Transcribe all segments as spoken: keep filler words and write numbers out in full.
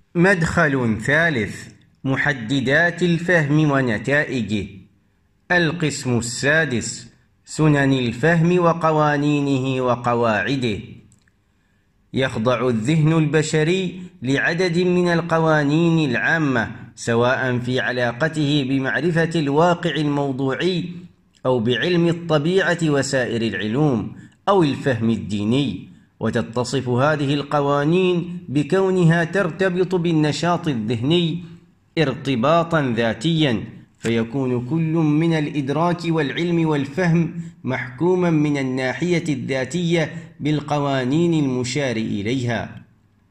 مدخل ثالث: محددات الفهم ونتائجه. القسم السادس: سنن الفهم وقوانينه وقواعده. يخضع الذهن البشري لعدد من القوانين العامة، سواء في علاقته بمعرفة الواقع الموضوعي أو بعلم الطبيعة وسائر العلوم أو الفهم الديني، وتتصف هذه القوانين بكونها ترتبط بالنشاط الذهني ارتباطا ذاتيا، فيكون كل من الإدراك والعلم والفهم محكوما من الناحية الذاتية بالقوانين المشار إليها.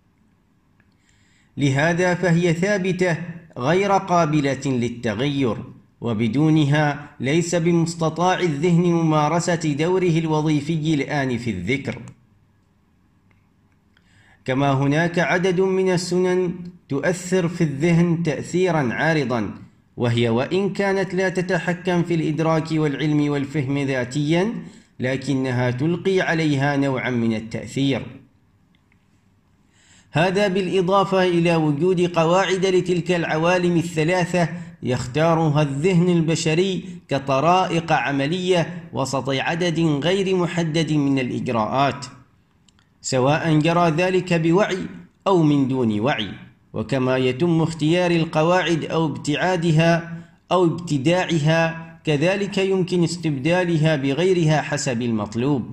لهذا فهي ثابتة غير قابلة للتغير، وبدونها ليس بمستطاع الذهن ممارسة دوره الوظيفي الآن في الذكر. كما هناك عدد من السنن تؤثر في الذهن تأثيرا عارضا، وهي وإن كانت لا تتحكم في الإدراك والعلم والفهم ذاتيا، لكنها تلقي عليها نوعا من التأثير. هذا بالإضافة إلى وجود قواعد لتلك العوالم الثلاثة يختارها الذهن البشري كطرائق عملية وسط عدد غير محدد من الإجراءات، سواء جرى ذلك بوعي أو من دون وعي. وكما يتم اختيار القواعد أو ابتعادها أو ابتداعها، كذلك يمكن استبدالها بغيرها حسب المطلوب.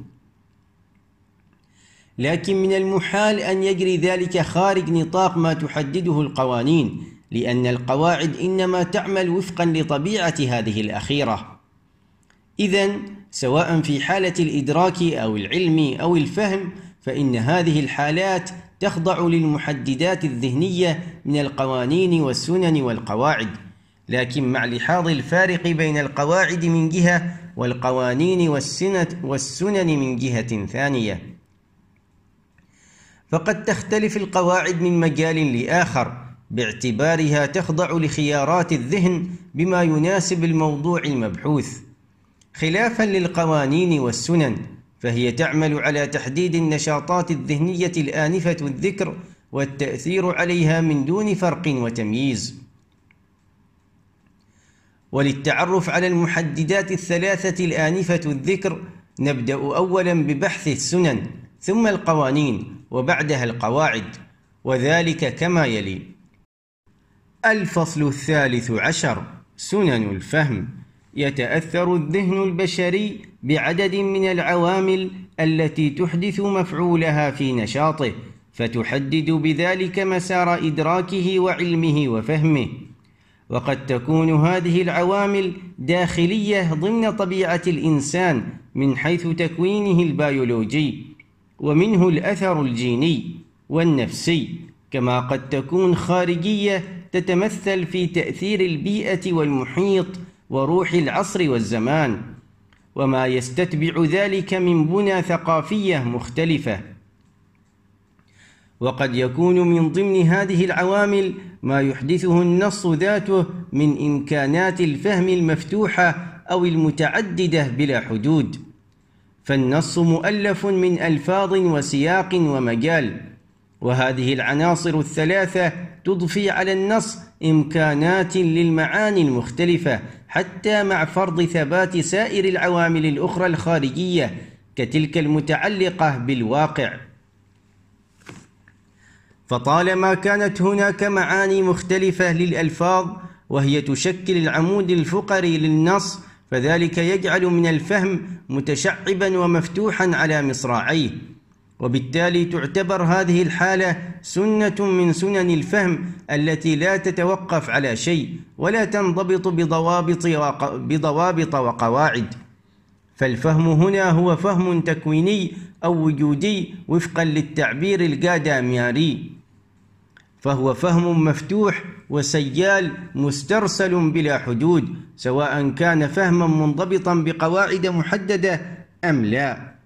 لكن من المحال أن يجري ذلك خارج نطاق ما تحدده القوانين، لأن القواعد إنما تعمل وفقا لطبيعة هذه الأخيرة. إذن سواء في حالة الإدراك أو العلم أو الفهم، فإن هذه الحالات تخضع للمحددات الذهنية من القوانين والسنن والقواعد، لكن مع لحاظ الفارق بين القواعد من جهة والقوانين والسنن من جهة ثانية. فقد تختلف القواعد من مجال لآخر، باعتبارها تخضع لخيارات الذهن بما يناسب الموضوع المبحوث، خلافا للقوانين والسنن، فهي تعمل على تحديد النشاطات الذهنية الآنفة الذكر والتأثير عليها من دون فرق وتمييز. وللتعرف على المحددات الثلاثة الآنفة الذكر، نبدأ أولا ببحث السنن، ثم القوانين، وبعدها القواعد، وذلك كما يلي. الفصل الثالث عشر: سنن الفهم. يتأثر الذهن البشري بعدد من العوامل التي تحدث مفعولها في نشاطه، فتحدد بذلك مسار إدراكه وعلمه وفهمه. وقد تكون هذه العوامل داخلية ضمن طبيعة الإنسان من حيث تكوينه البيولوجي، ومنه الأثر الجيني والنفسي، كما قد تكون خارجية تتمثل في تأثير البيئة والمحيط وروح العصر والزمان، وما يستتبع ذلك من بنى ثقافية مختلفة. وقد يكون من ضمن هذه العوامل ما يحدثه النص ذاته من إمكانات الفهم المفتوحة أو المتعددة بلا حدود، فالنص مؤلف من ألفاظ وسياق ومجال، وهذه العناصر الثلاثة تضفي على النص إمكانات للمعاني المختلفة، حتى مع فرض ثبات سائر العوامل الأخرى الخارجية كتلك المتعلقة بالواقع. فطالما كانت هناك معاني مختلفة للألفاظ وهي تشكل العمود الفقري للنص، فذلك يجعل من الفهم متشعبا ومفتوحا على مصراعيه، وبالتالي تعتبر هذه الحالة سنة من سنن الفهم التي لا تتوقف على شيء ولا تنضبط بضوابط بضوابط وقواعد. فالفهم هنا هو فهم تكويني أو وجودي وفقا للتعبير الجاداميري، فهو فهم مفتوح وسيال مسترسل بلا حدود، سواء كان فهما منضبطا بقواعد محددة أم لا.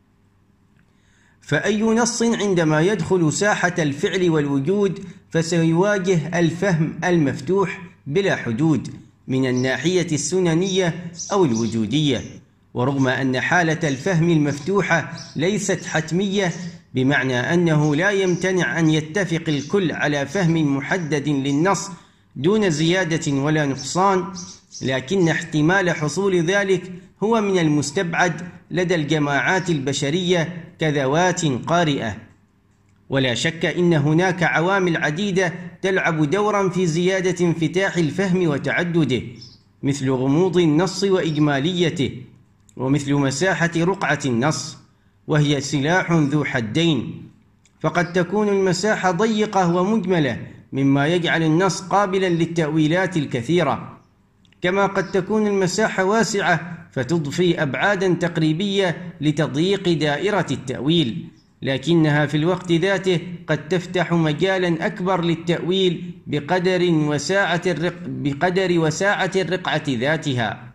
فأي نص عندما يدخل ساحة الفعل والوجود فسيواجه الفهم المفتوح بلا حدود من الناحية السننية أو الوجودية. ورغم أن حالة الفهم المفتوحة ليست حتمية، بمعنى أنه لا يمتنع أن يتفق الكل على فهم محدد للنص دون زيادة ولا نقصان، لكن احتمال حصول ذلك هو من المستبعد لدى الجماعات البشرية كذوات قارئة. ولا شك إن هناك عوامل عديدة تلعب دورا في زيادة انفتاح الفهم وتعدده، مثل غموض النص وإجماليته، ومثل مساحة رقعة النص، وهي سلاح ذو حدين. فقد تكون المساحة ضيقة ومجملة مما يجعل النص قابلا للتأويلات الكثيرة، كما قد تكون المساحة واسعة فتضفي أبعادا تقريبية لتضييق دائرة التأويل، لكنها في الوقت ذاته قد تفتح مجالا أكبر للتأويل بقدر وساعة الرق... بقدر وساعة الرقعة ذاتها.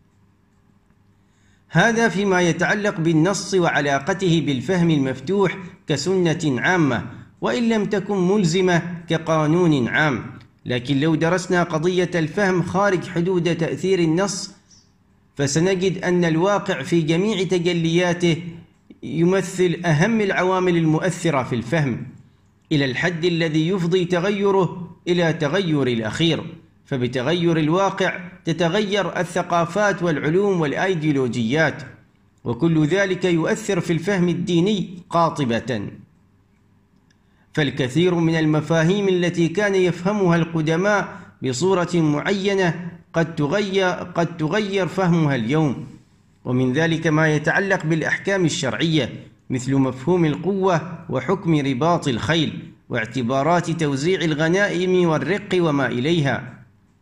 هذا فيما يتعلق بالنص وعلاقته بالفهم المفتوح كسنة عامة، وإن لم تكن ملزمة كقانون عام. لكن لو درسنا قضية الفهم خارج حدود تأثير النص، فسنجد أن الواقع في جميع تجلياته يمثل أهم العوامل المؤثرة في الفهم، إلى الحد الذي يفضي تغيره إلى تغير الأخير. فبتغير الواقع تتغير الثقافات والعلوم والأيديولوجيات، وكل ذلك يؤثر في الفهم الديني قاطبة. فالكثير من المفاهيم التي كان يفهمها القدماء بصورة معينة قد تغير, قد تغير فهمها اليوم، ومن ذلك ما يتعلق بالأحكام الشرعية، مثل مفهوم القوة وحكم رباط الخيل واعتبارات توزيع الغنائم والرق وما إليها.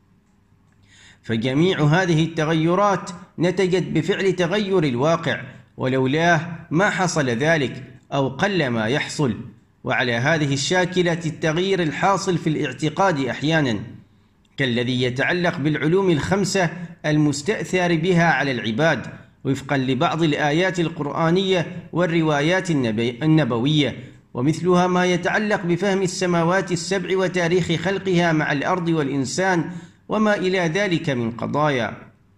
فجميع هذه التغيرات نتجت بفعل تغير الواقع، ولولاه ما حصل ذلك أو قل ما يحصل. وعلى هذه الشاكلة التغيير الحاصل في الاعتقاد أحيانا، كالذي يتعلق بالعلوم الخمسة المستأثر بها على العباد وفقا لبعض الآيات القرآنية والروايات النبوية، ومثلها ما يتعلق بفهم السماوات السبع وتاريخ خلقها مع الأرض والإنسان وما إلى ذلك من قضايا.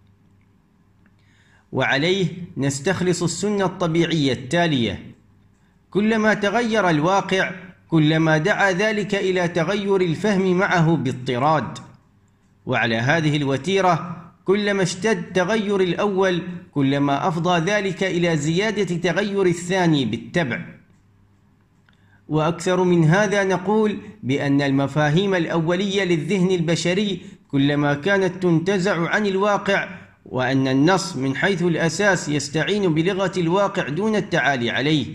وعليه نستخلص السنة الطبيعية التالية: كلما تغير الواقع كلما دعا ذلك إلى تغير الفهم معه باضطراد. وعلى هذه الوتيرة كلما اشتد تغير الأول كلما أفضى ذلك إلى زيادة تغير الثاني بالتبع. وأكثر من هذا نقول بأن المفاهيم الأولية للذهن البشري كلما كانت تنتزع عن الواقع، وأن النص من حيث الأساس يستعين بلغة الواقع دون التعالي عليه،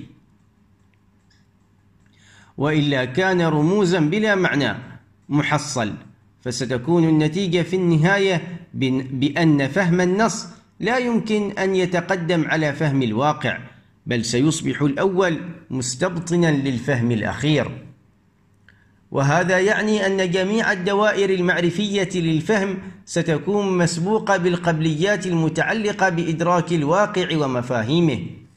وإلا كان رموزا بلا معنى محصل. فستكون النتيجة في النهاية بأن فهم النص لا يمكن أن يتقدم على فهم الواقع، بل سيصبح الأول مستبطنا للفهم الأخير. وهذا يعني أن جميع الدوائر المعرفية للفهم ستكون مسبوقة بالقبليات المتعلقة بإدراك الواقع ومفاهيمه.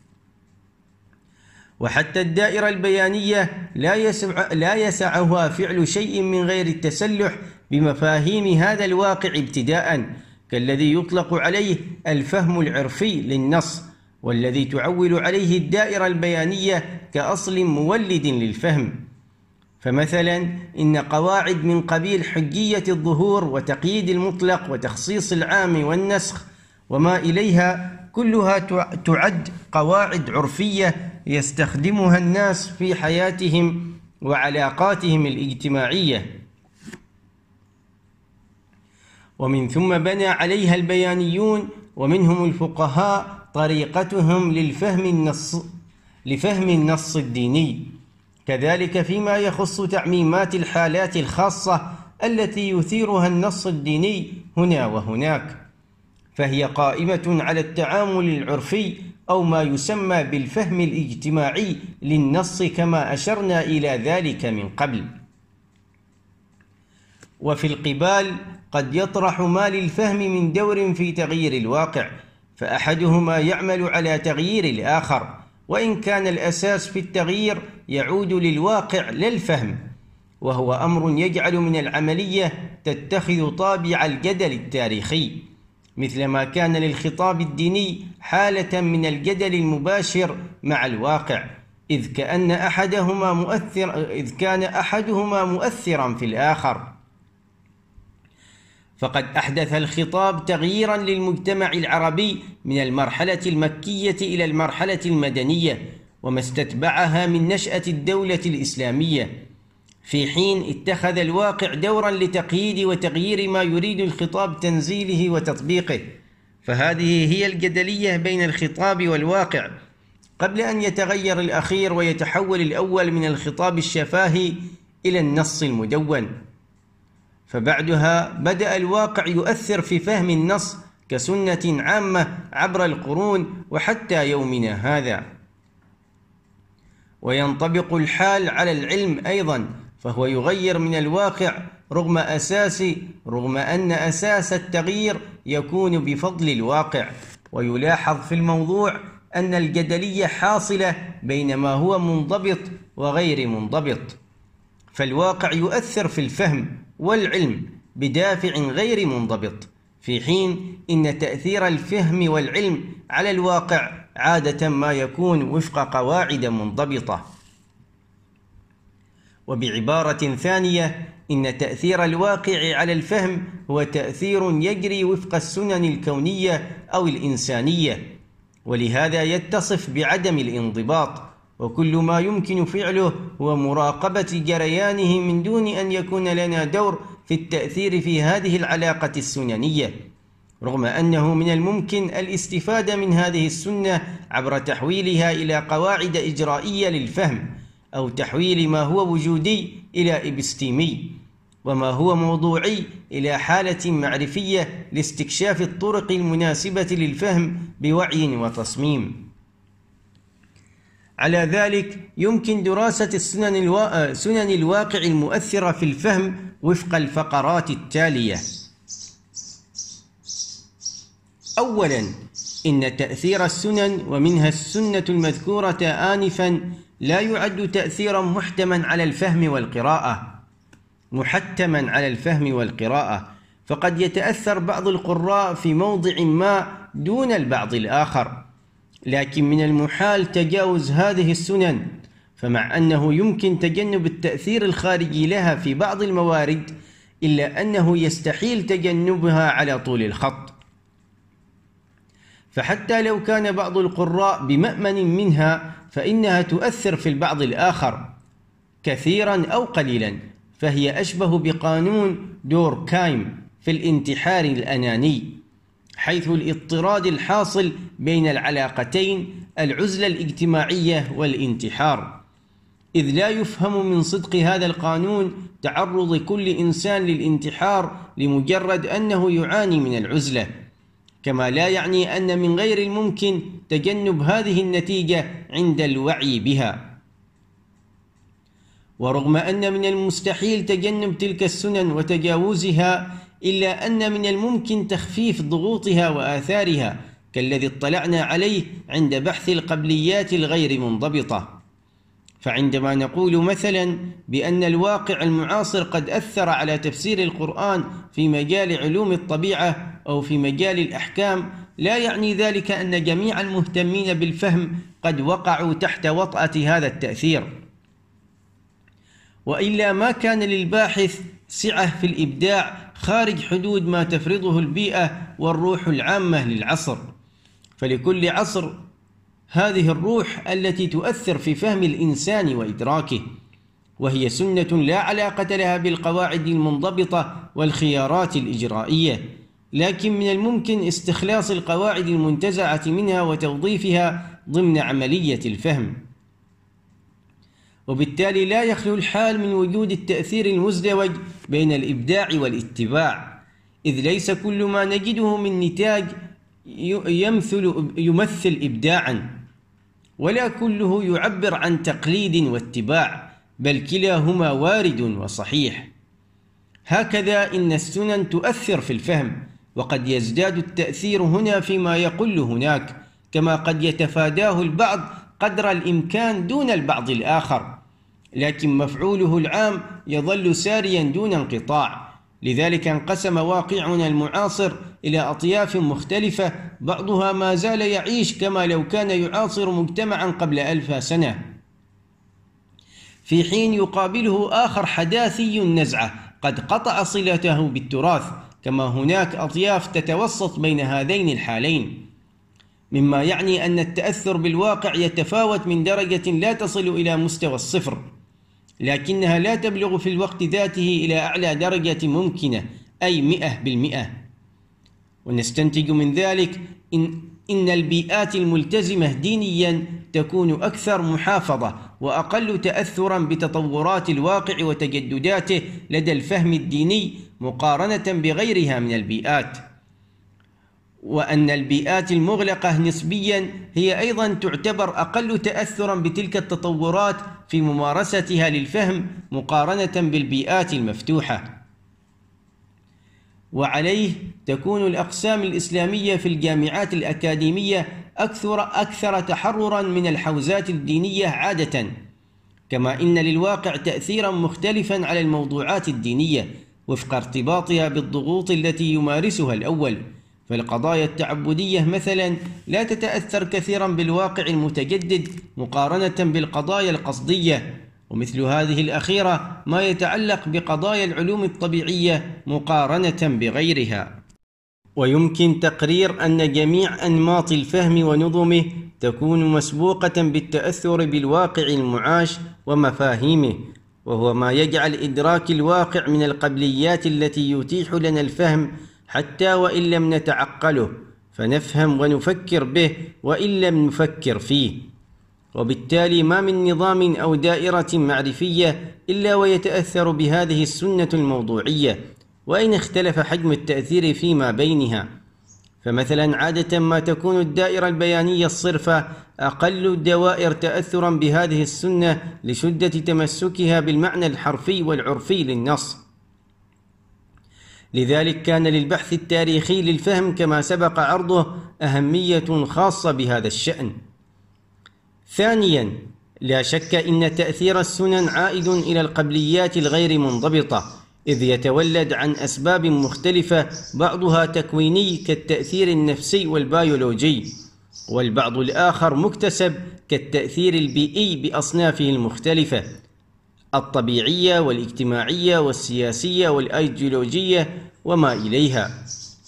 وحتى الدائرة البيانية لا يسع لا يسعها فعل شيء من غير التسلح بمفاهيم هذا الواقع ابتداء، كالذي يطلق عليه الفهم العرفي للنص، والذي تعول عليه الدائرة البيانية كأصل مولد للفهم. فمثلا إن قواعد من قبيل حجية الظهور وتقييد المطلق وتخصيص العام والنسخ وما إليها كلها تعد قواعد عرفية يستخدمها الناس في حياتهم وعلاقاتهم الاجتماعية، ومن ثم بنى عليها البيانيون ومنهم الفقهاء طريقتهم للفهم النص لفهم النص الديني. كذلك فيما يخص تعميمات الحالات الخاصة التي يثيرها النص الديني هنا وهناك، فهي قائمة على التعامل العرفي أو ما يسمى بالفهم الاجتماعي للنص كما أشرنا إلى ذلك من قبل. وفي القبال قد يطرح ما للفهم من دور في تغيير الواقع، فأحدهما يعمل على تغيير الآخر، وإن كان الأساس في التغيير يعود للواقع لا الفهم، وهو أمر يجعل من العملية تتخذ طابع الجدل التاريخي، مثل ما كان للخطاب الديني حالة من الجدل المباشر مع الواقع، إذ كأن أحدهما مؤثر إذ كان أحدهما مؤثرا في الآخر. فقد أحدث الخطاب تغييرا للمجتمع العربي من المرحلة المكية إلى المرحلة المدنية وما استتبعها من نشأة الدولة الإسلامية، في حين اتخذ الواقع دورا لتقييد وتغيير ما يريد الخطاب تنزيله وتطبيقه. فهذه هي الجدلية بين الخطاب والواقع قبل أن يتغير الأخير ويتحول الأول من الخطاب الشفاهي إلى النص المدون. فبعدها بدأ الواقع يؤثر في فهم النص كسنة عامة عبر القرون وحتى يومنا هذا. وينطبق الحال على العلم أيضا، فهو يغير من الواقع رغم أساس رغم أن أساس التغيير يكون بفضل الواقع. ويلاحظ في الموضوع أن الجدلية حاصلة بين ما هو منضبط وغير منضبط، فالواقع يؤثر في الفهم والعلم بدافع غير منضبط، في حين إن تأثير الفهم والعلم على الواقع عادة ما يكون وفق قواعد منضبطة. وبعبارة ثانية، إن تأثير الواقع على الفهم هو تأثير يجري وفق السنن الكونية أو الإنسانية، ولهذا يتصف بعدم الانضباط، وكل ما يمكن فعله هو مراقبة جريانه من دون أن يكون لنا دور في التأثير في هذه العلاقة السننية، رغم أنه من الممكن الاستفادة من هذه السنة عبر تحويلها إلى قواعد إجرائية للفهم، أو تحويل ما هو وجودي إلى إبستيمي، وما هو موضوعي إلى حالة معرفية لاستكشاف الطرق المناسبة للفهم بوعي وتصميم. على ذلك يمكن دراسة السنن الوا... سنن الواقع المؤثرة في الفهم وفق الفقرات التالية. أولاً، إن تأثير السنن ومنها السنة المذكورة آنفاً لا يعد تأثيراً محتماً على الفهم والقراءة محتماً على الفهم والقراءة فقد يتأثر بعض القراء في موضع ما دون البعض الآخر، لكن من المحال تجاوز هذه السنن، فمع أنه يمكن تجنب التأثير الخارجي لها في بعض الموارد، إلا أنه يستحيل تجنبها على طول الخط. فحتى لو كان بعض القراء بمأمن منها فإنها تؤثر في البعض الآخر كثيرا أو قليلا، فهي أشبه بقانون دوركايم في الانتحار الأناني، حيث الاضطراد الحاصل بين العلاقتين العزلة الاجتماعية والانتحار، إذ لا يفهم من صدق هذا القانون تعرض كل إنسان للانتحار لمجرد أنه يعاني من العزلة، كما لا يعني أن من غير الممكن تجنب هذه النتيجة عند الوعي بها. ورغم أن من المستحيل تجنب تلك السنن وتجاوزها، إلا أن من الممكن تخفيف ضغوطها وآثارها، كالذي اطلعنا عليه عند بحث القبليات الغير منضبطة. فعندما نقول مثلا بأن الواقع المعاصر قد أثر على تفسير القرآن في مجال علوم الطبيعة أو في مجال الأحكام، لا يعني ذلك أن جميع المهتمين بالفهم قد وقعوا تحت وطأة هذا التأثير، وإلا ما كان للباحث سعة في الإبداع خارج حدود ما تفرضه البيئة والروح العامة للعصر. فلكل عصر هذه الروح التي تؤثر في فهم الإنسان وإدراكه، وهي سنة لا علاقة لها بالقواعد المنضبطة والخيارات الإجرائية، لكن من الممكن استخلاص القواعد المنتزعة منها وتوظيفها ضمن عملية الفهم. وبالتالي لا يخلو الحال من وجود التأثير المزدوج بين الإبداع والاتباع، إذ ليس كل ما نجده من نتاج يمثل يمثل إبداعا، ولا كله يعبر عن تقليد واتباع، بل كلاهما وارد وصحيح. هكذا إن السنن تؤثر في الفهم، وقد يزداد التأثير هنا فيما يقل هناك، كما قد يتفاداه البعض قدر الإمكان دون البعض الآخر، لكن مفعوله العام يظل ساريا دون انقطاع. لذلك انقسم واقعنا المعاصر إلى أطياف مختلفة، بعضها ما زال يعيش كما لو كان يعاصر مجتمعا قبل ألف سنة، في حين يقابله آخر حداثي النزعة قد قطع صلته بالتراث، كما هناك أطياف تتوسط بين هذين الحالين، مما يعني أن التأثر بالواقع يتفاوت من درجة لا تصل إلى مستوى الصفر، لكنها لا تبلغ في الوقت ذاته إلى أعلى درجة ممكنة، أي مئة بالمئة. ونستنتج من ذلك إن, إن البيئات الملتزمة دينيا تكون أكثر محافظة وأقل تأثرا بتطورات الواقع وتجدداته لدى الفهم الديني مقارنة بغيرها من البيئات، وأن البيئات المغلقة نسبيا هي أيضا تعتبر أقل تأثرا بتلك التطورات في ممارستها للفهم مقارنة بالبيئات المفتوحة. وعليه تكون الأقسام الإسلامية في الجامعات الأكاديمية أكثر, أكثر تحررا من الحوزات الدينية عادة، كما إن للواقع تأثيرا مختلفا على الموضوعات الدينية وفق ارتباطها بالضغوط التي يمارسها الأول. فالقضايا التعبدية مثلا لا تتأثر كثيرا بالواقع المتجدد مقارنة بالقضايا القصدية، ومثل هذه الأخيرة ما يتعلق بقضايا العلوم الطبيعية مقارنة بغيرها. ويمكن تقرير أن جميع أنماط الفهم ونظمه تكون مسبوقة بالتأثر بالواقع المعاش ومفاهيمه، وهو ما يجعل إدراك الواقع من القبليات التي يتيح لنا الفهم حتى وإن لم نتعقله، فنفهم ونفكر به وإن لم نفكر فيه. وبالتالي ما من نظام أو دائرة معرفية إلا ويتأثر بهذه السنة الموضوعية، وإن اختلف حجم التأثير فيما بينها. فمثلا عادة ما تكون الدائرة البيانية الصرفة أقل الدوائر تأثرا بهذه السنة لشدة تمسكها بالمعنى الحرفي والعرفي للنص. لذلك كان للبحث التاريخي للفهم كما سبق عرضه أهمية خاصة بهذا الشأن. ثانيا، لا شك إن تأثير السنن عائد إلى القبليات الغير منضبطة، إذ يتولد عن أسباب مختلفة، بعضها تكويني كالتأثير النفسي والبيولوجي، والبعض الآخر مكتسب كالتأثير البيئي بأصنافه المختلفة الطبيعية والاجتماعية والسياسية والأيديولوجية وما إليها.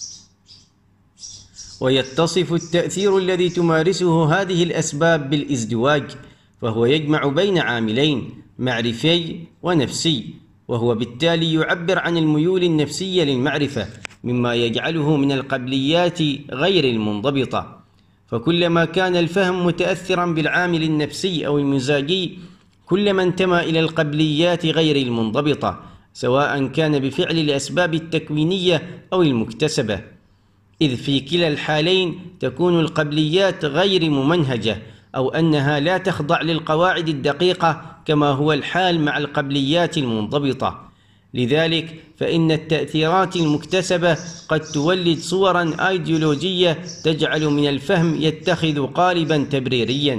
ويتصف التأثير الذي تمارسه هذه الأسباب بالازدواج، فهو يجمع بين عاملين معرفي ونفسي، وهو بالتالي يعبر عن الميول النفسية للمعرفة، مما يجعله من القبليات غير المنضبطة. فكلما كان الفهم متأثرا بالعامل النفسي أو المزاجي كلما انتمى إلى القبليات غير المنضبطة، سواء كان بفعل الأسباب التكوينية أو المكتسبة، إذ في كلا الحالين تكون القبليات غير ممنهجة أو أنها لا تخضع للقواعد الدقيقة كما هو الحال مع القبليات المنضبطة. لذلك فإن التأثيرات المكتسبة قد تولد صورا أيديولوجية تجعل من الفهم يتخذ قالبا تبريريا.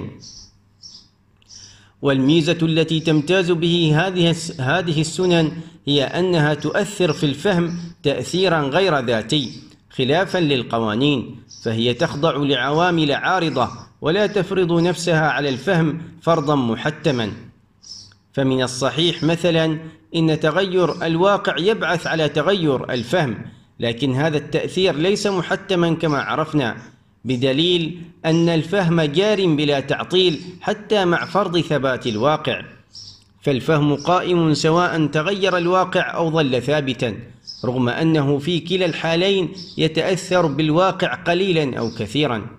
والميزة التي تمتاز به هذه هذه السنن هي أنها تؤثر في الفهم تأثيرا غير ذاتي خلافا للقوانين، فهي تخضع لعوامل عارضة ولا تفرض نفسها على الفهم فرضا محتما. فمن الصحيح مثلا إن تغير الواقع يبعث على تغير الفهم، لكن هذا التأثير ليس محتما كما عرفنا، بدليل أن الفهم جار بلا تعطيل حتى مع فرض ثبات الواقع، فالفهم قائم سواء تغير الواقع أو ظل ثابتا، رغم أنه في كلا الحالين يتأثر بالواقع قليلا أو كثيرا.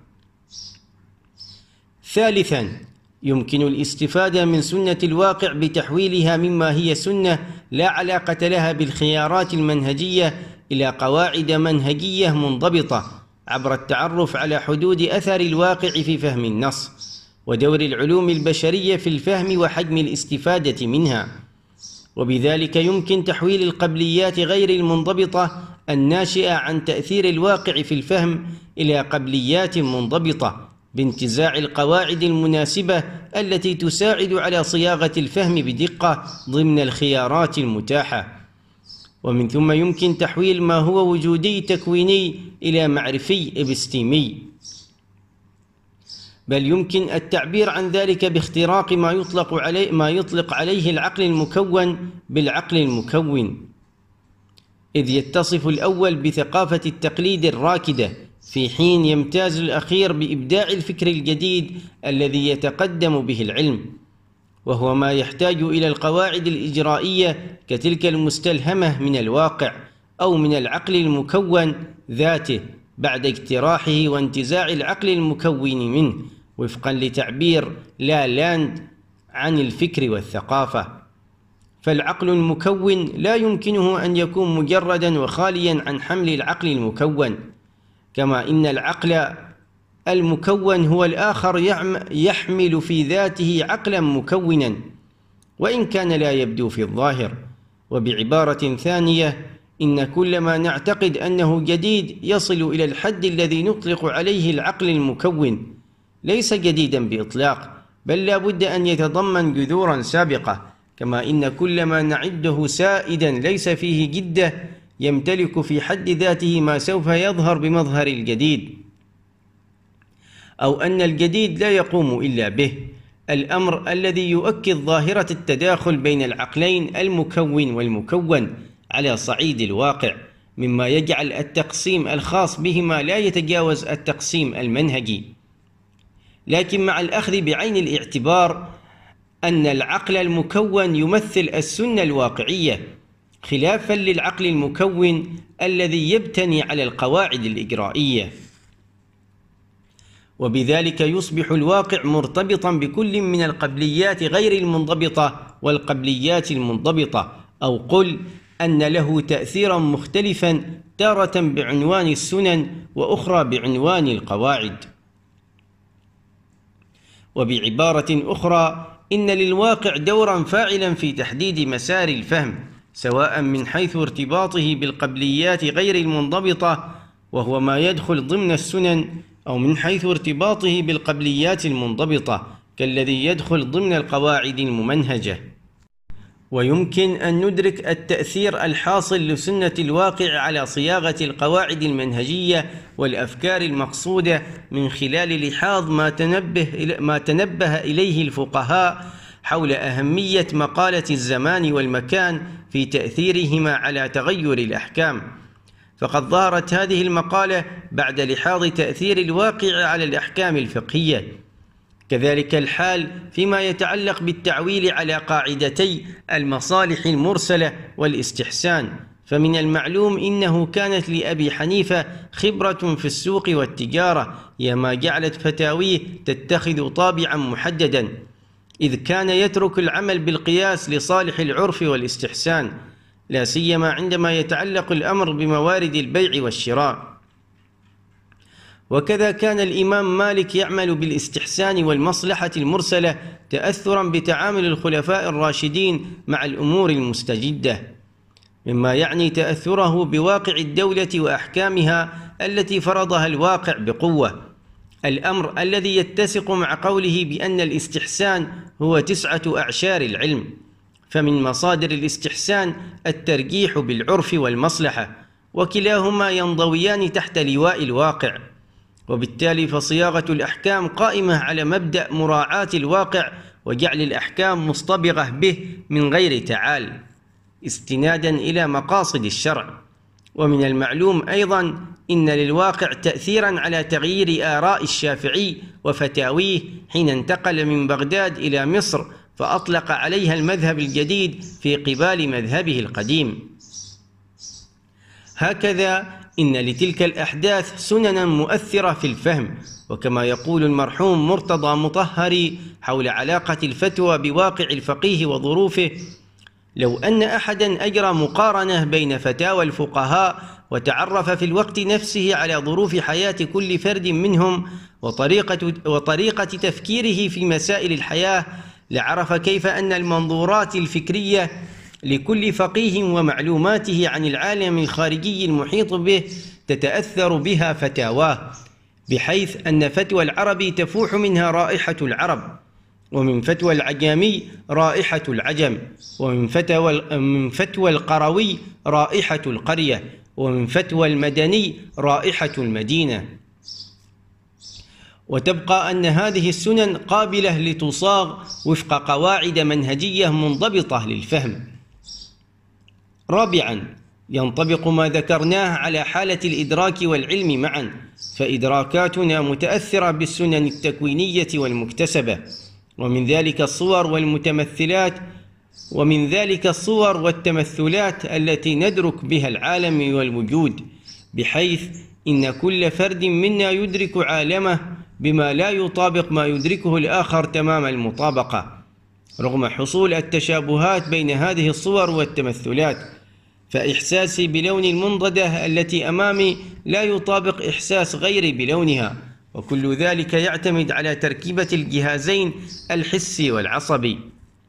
ثالثا، يمكن الاستفادة من سنة الواقع بتحويلها مما هي سنة لا علاقة لها بالخيارات المنهجية إلى قواعد منهجية منضبطة، عبر التعرف على حدود أثر الواقع في فهم النص، ودور العلوم البشرية في الفهم وحجم الاستفادة منها. وبذلك يمكن تحويل القبليات غير المنضبطة الناشئة عن تأثير الواقع في الفهم إلى قبليات منضبطة بانتزاع القواعد المناسبة التي تساعد على صياغة الفهم بدقة ضمن الخيارات المتاحة. ومن ثم يمكن تحويل ما هو وجودي تكويني إلى معرفي إبستيمي. بل يمكن التعبير عن ذلك باختراق ما يطلق عليه ما يطلق عليه العقل المكون بالعقل المكون، إذ يتصف الأول بثقافة التقليد الراكدة، في حين يمتاز الأخير بإبداع الفكر الجديد الذي يتقدم به العلم، وهو ما يحتاج إلى القواعد الإجرائية كتلك المستلهمة من الواقع أو من العقل المكون ذاته بعد اجتراحه وانتزاع العقل المكون منه، وفقا لتعبير لا لاند عن الفكر والثقافة. فالعقل المكون لا يمكنه أن يكون مجردا وخاليا عن حمل العقل المكون، كما إن العقل المكون هو الآخر يحمل في ذاته عقلا مكونا وإن كان لا يبدو في الظاهر. وبعبارة ثانية، إن كل ما نعتقد أنه جديد يصل إلى الحد الذي نطلق عليه العقل المكون ليس جديدا بإطلاق، بل لا بد أن يتضمن جذورا سابقة، كما إن كل ما نعده سائدا ليس فيه جدة يمتلك في حد ذاته ما سوف يظهر بمظهر الجديد، أو أن الجديد لا يقوم إلا به. الأمر الذي يؤكد ظاهرة التداخل بين العقلين المكون والمكون على صعيد الواقع، مما يجعل التقسيم الخاص بهما لا يتجاوز التقسيم المنهجي، لكن مع الأخذ بعين الاعتبار أن العقل المكون يمثل السنة الواقعية، خلافا للعقل المكون الذي يبتني على القواعد الإجرائية. وبذلك يصبح الواقع مرتبطا بكل من القبليات غير المنضبطة والقبليات المنضبطة، أو قل أن له تأثيرا مختلفا، تارة بعنوان السنن وأخرى بعنوان القواعد. وبعبارة أخرى، إن للواقع دورا فاعلا في تحديد مسار الفهم، سواء من حيث ارتباطه بالقبليات غير المنضبطة وهو ما يدخل ضمن السنن، أو من حيث ارتباطه بالقبليات المنضبطة كالذي يدخل ضمن القواعد الممنهجة. ويمكن أن ندرك التأثير الحاصل لسنة الواقع على صياغة القواعد المنهجية والأفكار المقصودة من خلال لحاظ ما تنبه, ما تنبه إليه الفقهاء حول أهمية مقالة الزمان والمكان في تأثيرهما على تغير الأحكام. فقد ظهرت هذه المقالة بعد لحاظ تأثير الواقع على الأحكام الفقهية. كذلك الحال فيما يتعلق بالتعويل على قاعدتي المصالح المرسلة والاستحسان، فمن المعلوم إنه كانت لأبي حنيفة خبرة في السوق والتجارة، هي ما جعلت فتاويه تتخذ طابعا محددا، إذ كان يترك العمل بالقياس لصالح العرف والاستحسان، لا سيما عندما يتعلق الأمر بموارد البيع والشراء. وكذا كان الإمام مالك يعمل بالاستحسان والمصلحة المرسلة تأثرا بتعامل الخلفاء الراشدين مع الأمور المستجدة، مما يعني تأثره بواقع الدولة وأحكامها التي فرضها الواقع بقوة، الأمر الذي يتسق مع قوله بأن الاستحسان هو تسعة أعشار العلم. فمن مصادر الاستحسان الترجيح بالعرف والمصلحة، وكلاهما ينضويان تحت لواء الواقع، وبالتالي فصياغة الأحكام قائمة على مبدأ مراعاة الواقع وجعل الأحكام مصطبغة به من غير تعال، استنادا إلى مقاصد الشرع. ومن المعلوم أيضا إن للواقع تأثيرا على تغيير آراء الشافعي وفتاويه حين انتقل من بغداد إلى مصر، فأطلق عليها المذهب الجديد في قبال مذهبه القديم. هكذا إن لتلك الأحداث سننا مؤثرة في الفهم، وكما يقول المرحوم مرتضى مطهري حول علاقة الفتوى بواقع الفقيه وظروفه: لو أن أحدا أجرى مقارنة بين فتاوى الفقهاء وتعرف في الوقت نفسه على ظروف حياة كل فرد منهم وطريقة, وطريقة تفكيره في مسائل الحياة، لعرف كيف أن المنظورات الفكرية لكل فقيه ومعلوماته عن العالم الخارجي المحيط به تتأثر بها فتاواه، بحيث أن فتوى العربي تفوح منها رائحة العرب، ومن فتوى العجامي رائحة العجم، ومن فتوى, من فتوى القروي رائحة القرية، ومن فتوى المدني رائحة المدينة. وتبقى أن هذه السنن قابلة لتصاغ وفق قواعد منهجية منضبطة للفهم. رابعاً، ينطبق ما ذكرناه على حالة الإدراك والعلم معاً، فإدراكاتنا متأثرة بالسنن التكوينية والمكتسبة، ومن ذلك الصور والمتمثلات ومن ذلك الصور والتمثلات التي ندرك بها العالم والوجود، بحيث إن كل فرد منا يدرك عالمه بما لا يطابق ما يدركه الآخر تمام المطابقة، رغم حصول التشابهات بين هذه الصور والتمثلات. فإحساسي بلون المنضدة التي أمامي لا يطابق إحساس غيري بلونها، وكل ذلك يعتمد على تركيبة الجهازين الحسي والعصبي،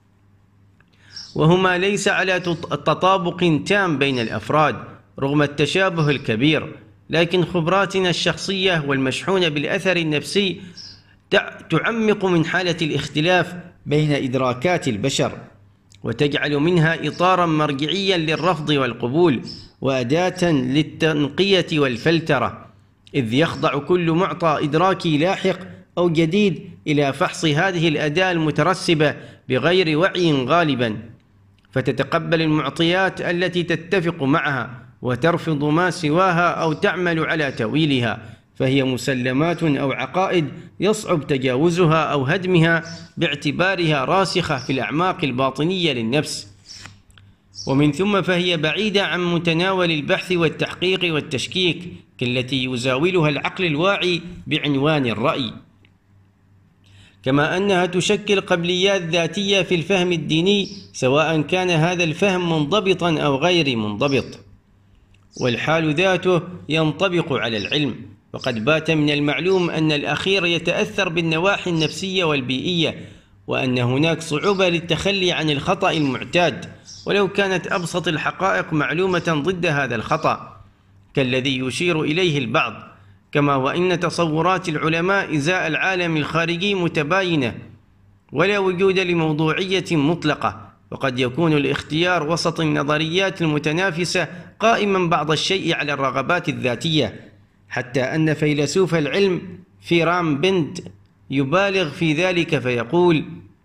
وهما ليس على تطابق تام بين الأفراد رغم التشابه الكبير، لكن خبراتنا الشخصية والمشحونة بالأثر النفسي تعمق من حالة الاختلاف بين إدراكات البشر، وتجعل منها إطاراً مرجعياً للرفض والقبول، وأداة للتنقية والفلترة، إذ يخضع كل معطى إدراكي لاحق أو جديد إلى فحص هذه الأداة المترسبة بغير وعي غالباً، فتتقبل المعطيات التي تتفق معها وترفض ما سواها أو تعمل على تأويلها، فهي مسلمات أو عقائد يصعب تجاوزها أو هدمها باعتبارها راسخة في الأعماق الباطنية للنفس، ومن ثم فهي بعيدة عن متناول البحث والتحقيق والتشكيك كالتي يزاولها العقل الواعي بعنوان الرأي، كما أنها تشكل قبليات ذاتية في الفهم الديني سواء كان هذا الفهم منضبطا أو غير منضبط. والحال ذاته ينطبق على العلم، وقد بات من المعلوم أن الأخير يتأثر بالنواحي النفسية والبيئية، وأن هناك صعوبة للتخلي عن الخطأ المعتاد ولو كانت أبسط الحقائق معلومة ضد هذا الخطأ كالذي يشير إليه البعض، كما وإن تصورات العلماء إزاء العالم الخارجي متباينة ولا وجود لموضوعية مطلقة، وقد يكون الاختيار وسط النظريات المتنافسة قائما بعض الشيء على الرغبات الذاتية، حتى أن فيلسوف العلم فيرام بنت يبالغ في ذلك فيقول: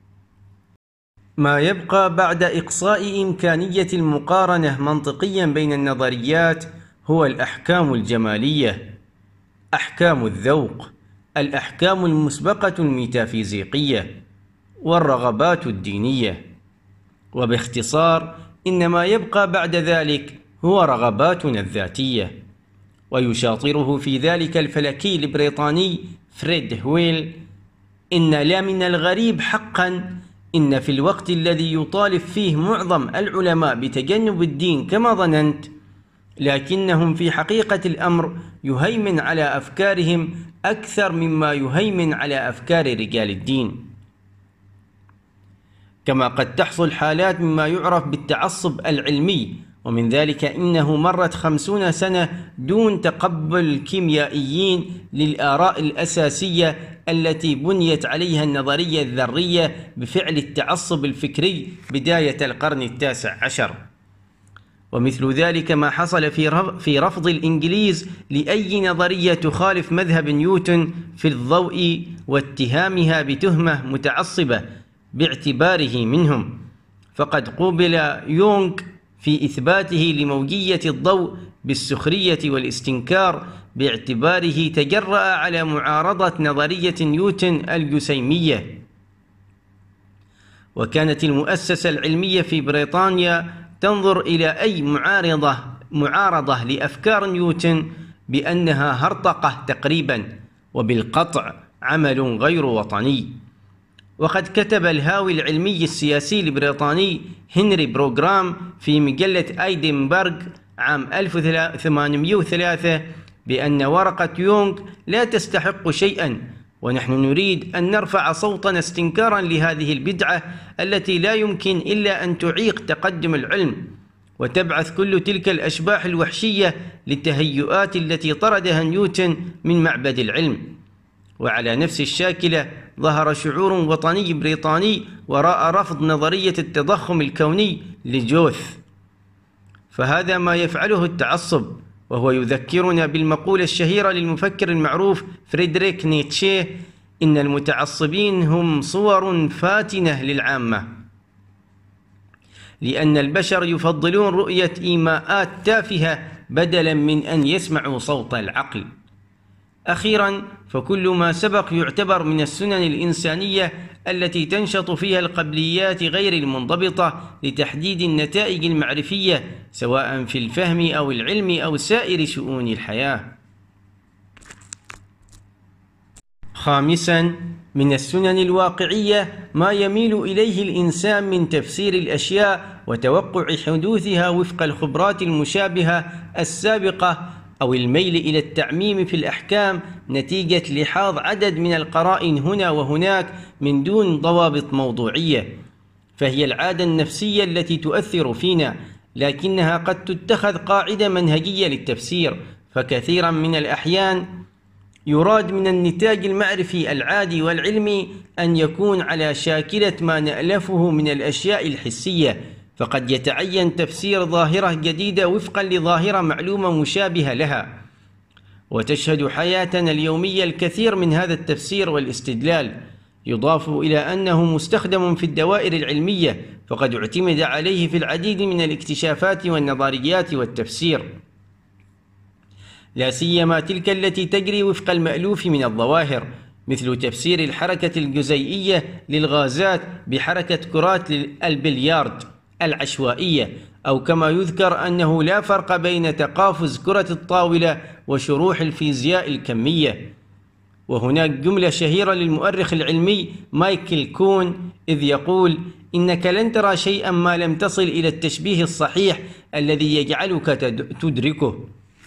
ما يبقى بعد إقصاء إمكانية المقارنة منطقيا بين النظريات هو الأحكام الجمالية، أحكام الذوق، الأحكام المسبقة الميتافيزيقية، والرغبات الدينية. وباختصار إن ما يبقى بعد ذلك هو رغباتنا الذاتية. ويشاطره في ذلك الفلكي البريطاني فريد هويل: إن لا من الغريب حقا إن في الوقت الذي يطالب فيه معظم العلماء بتجنب الدين كما ظننت، لكنهم في حقيقة الأمر يهيمن على أفكارهم أكثر مما يهيمن على أفكار رجال الدين. كما قد تحصل حالات مما يعرف بالتعصب العلمي، ومن ذلك إنه مرت خمسون سنة دون تقبل الكيميائيين للآراء الأساسية التي بنيت عليها النظرية الذرية بفعل التعصب الفكري بداية القرن التاسع عشر. ومثل ذلك ما حصل في رفض الإنجليز لأي نظرية تخالف مذهب نيوتن في الضوء واتهامها بتهمة متعصبة باعتباره منهم، فقد قوبل يونغ في إثباته لموجية الضوء بالسخرية والاستنكار باعتباره تجرأ على معارضة نظرية نيوتن الجسيمية. وكانت المؤسسة العلمية في بريطانيا تنظر إلى أي معارضة معارضة لأفكار نيوتن بأنها هرطقة تقريبا، وبالقطع عمل غير وطني. وقد كتب الهاوي العلمي السياسي البريطاني هنري بروغرام في مجلة أيدنبرغ عام ألف وثمانمئة وثلاثة بأن ورقة يونغ لا تستحق شيئا، ونحن نريد أن نرفع صوتنا استنكارا لهذه البدعة التي لا يمكن إلا أن تعيق تقدم العلم وتبعث كل تلك الأشباح الوحشية للتهيؤات التي طردها نيوتن من معبد العلم. وعلى نفس الشاكلة ظهر شعور وطني بريطاني وراء رفض نظرية التضخم الكوني لجوث، فهذا ما يفعله التعصب، وهو يذكرنا بالمقولة الشهيرة للمفكر المعروف فريدريك نيتشه: إن المتعصبين هم صور فاتنة للعامة، لأن البشر يفضلون رؤية إيماءات تافهة بدلا من أن يسمعوا صوت العقل. أخيرا، فكل ما سبق يعتبر من السنن الإنسانية التي تنشط فيها القبليات غير المنضبطة لتحديد النتائج المعرفية، سواء في الفهم أو العلم أو سائر شؤون الحياة. خامسا، من السنن الواقعية ما يميل إليه الإنسان من تفسير الأشياء وتوقع حدوثها وفق الخبرات المشابهة السابقة، أو الميل إلى التعميم في الأحكام نتيجة لحاظ عدد من القرائن هنا وهناك من دون ضوابط موضوعية. فهي العادة النفسية التي تؤثر فينا، لكنها قد تتخذ قاعدة منهجية للتفسير، فكثيرا من الأحيان يراد من النتاج المعرفي العادي والعلمي أن يكون على شاكلة ما نألفه من الأشياء الحسية، فقد يتعين تفسير ظاهرة جديدة وفقا لظاهرة معلومة مشابهة لها. وتشهد حياتنا اليومية الكثير من هذا التفسير والاستدلال، يضاف إلى أنه مستخدم في الدوائر العلمية، فقد اعتمد عليه في العديد من الاكتشافات والنظريات والتفسير، لا سيما تلك التي تجري وفق المألوف من الظواهر، مثل تفسير الحركة الجزيئية للغازات بحركة كرات البلياردو العشوائية، أو كما يذكر أنه لا فرق بين تقافز كرة الطاولة وشروح الفيزياء الكمية. وهناك جملة شهيرة للمؤرخ العلمي مايكل كون إذ يقول: إنك لن ترى شيئا ما لم تصل إلى التشبيه الصحيح الذي يجعلك تدركه.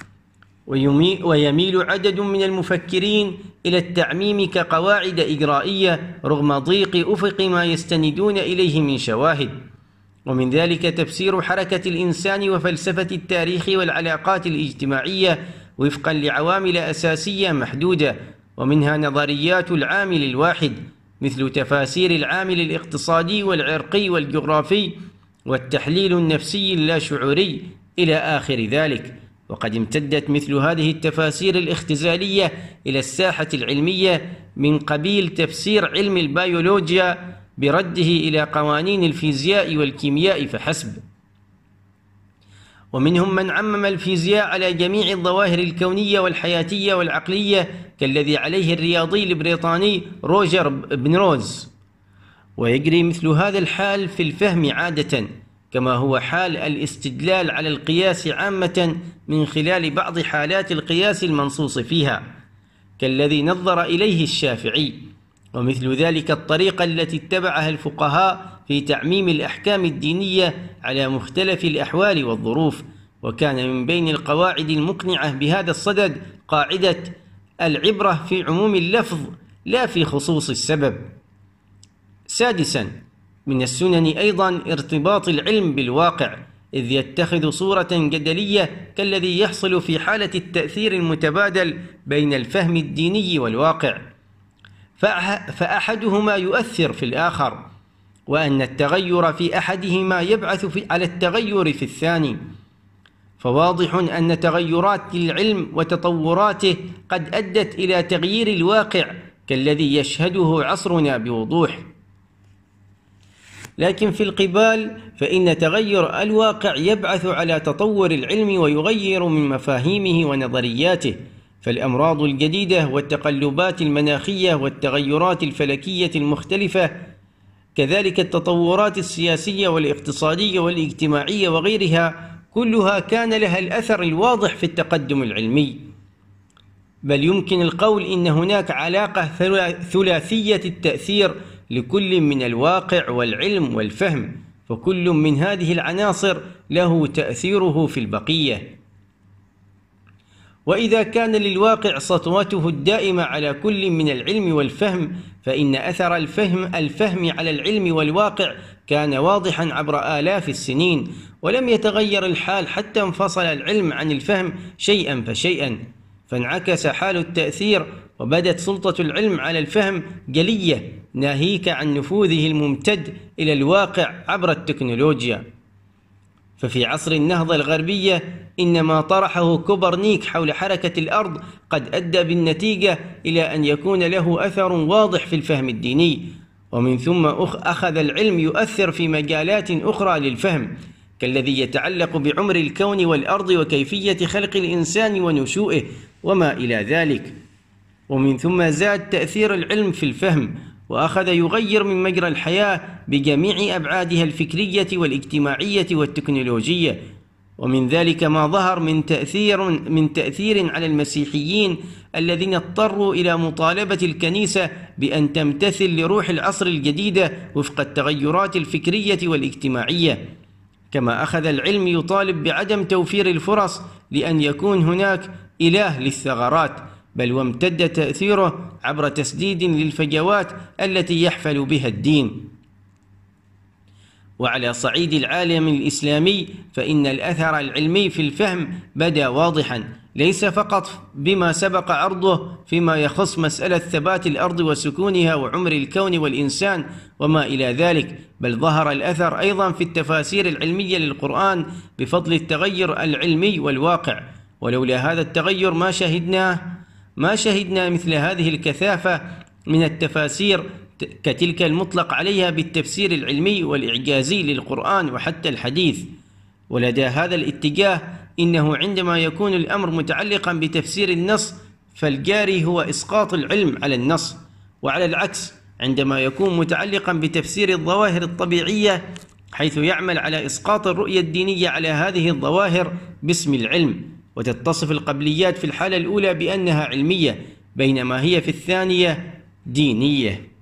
ويميل عدد من المفكرين إلى التعميم كقواعد إجرائية رغم ضيق أفق ما يستندون إليه من شواهد، ومن ذلك تفسير حركة الإنسان وفلسفة التاريخ والعلاقات الاجتماعية وفقا لعوامل أساسية محدودة، ومنها نظريات العامل الواحد مثل تفاسير العامل الاقتصادي والعرقي والجغرافي والتحليل النفسي اللاشعوري إلى آخر ذلك. وقد امتدت مثل هذه التفاسير الاختزالية إلى الساحة العلمية من قبيل تفسير علم البيولوجيا برده إلى قوانين الفيزياء والكيمياء فحسب. ومنهم من عمم الفيزياء على جميع الظواهر الكونية والحياتية والعقلية كالذي عليه الرياضي البريطاني روجر بنروز. ويجري مثل هذا الحال في الفهم عادة، كما هو حال الاستدلال على القياس عامة من خلال بعض حالات القياس المنصوص فيها، كالذي نظر إليه الشافعي، ومثل ذلك الطريقة التي اتبعها الفقهاء في تعميم الأحكام الدينية على مختلف الأحوال والظروف. وكان من بين القواعد المقنعة بهذا الصدد قاعدة العبرة في عموم اللفظ لا في خصوص السبب. سادسا، من السنن أيضا ارتباط العلم بالواقع، إذ يتخذ صورة جدلية كالذي يحصل في حالة التأثير المتبادل بين الفهم الديني والواقع، فأحدهما يؤثر في الآخر، وأن التغير في أحدهما يبعث في على التغير في الثاني. فواضح أن تغيرات العلم وتطوراته قد أدت إلى تغيير الواقع كالذي يشهده عصرنا بوضوح. لكن في القبال فإن تغير الواقع يبعث على تطور العلم ويغير من مفاهيمه ونظرياته، فالأمراض الجديدة والتقلبات المناخية والتغيرات الفلكية المختلفة، كذلك التطورات السياسية والاقتصادية والاجتماعية وغيرها، كلها كان لها الأثر الواضح في التقدم العلمي. بل يمكن القول إن هناك علاقة ثلاثية التأثير لكل من الواقع والعلم والفهم، فكل من هذه العناصر له تأثيره في البقية. وإذا كان للواقع سطوته الدائمة على كل من العلم والفهم، فإن أثر الفهم الفهم على العلم والواقع كان واضحا عبر آلاف السنين، ولم يتغير الحال حتى انفصل العلم عن الفهم شيئا فشيئا، فانعكس حال التأثير وبدت سلطة العلم على الفهم جلية، ناهيك عن نفوذه الممتد إلى الواقع عبر التكنولوجيا. ففي عصر النهضة الغربية إنما طرحه كوبرنيك حول حركة الأرض قد أدى بالنتيجة إلى أن يكون له أثر واضح في الفهم الديني، ومن ثم أخذ العلم يؤثر في مجالات أخرى للفهم، كالذي يتعلق بعمر الكون والأرض وكيفية خلق الإنسان ونشوئه وما إلى ذلك. ومن ثم زاد تأثير العلم في الفهم، وأخذ يغير من مجرى الحياة بجميع أبعادها الفكرية والاجتماعية والتكنولوجية. ومن ذلك ما ظهر من تأثير من تأثير على المسيحيين الذين اضطروا إلى مطالبة الكنيسة بأن تمتثل لروح العصر الجديدة وفق التغيرات الفكرية والاجتماعية. كما أخذ العلم يطالب بعدم توفير الفرص لأن يكون هناك إله للثغرات، بل وامتد تأثيره عبر تسديد للفجوات التي يحفل بها الدين. وعلى صعيد العالم الإسلامي فإن الأثر العلمي في الفهم بدا واضحا، ليس فقط بما سبق عرضه فيما يخص مسألة ثبات الأرض وسكونها وعمر الكون والإنسان وما إلى ذلك، بل ظهر الأثر أيضا في التفاسير العلمية للقرآن بفضل التغير العلمي والواقع. ولولا هذا التغير ما شهدناه ما شهدنا مثل هذه الكثافة من التفاسير كتلك المطلق عليها بالتفسير العلمي والإعجازي للقرآن وحتى الحديث. ولدى هذا الاتجاه إنه عندما يكون الأمر متعلقا بتفسير النص فالجاري هو إسقاط العلم على النص، وعلى العكس عندما يكون متعلقا بتفسير الظواهر الطبيعية حيث يعمل على إسقاط الرؤية الدينية على هذه الظواهر باسم العلم، وتتصف القبليات في الحالة الأولى بأنها علمية بينما هي في الثانية دينية.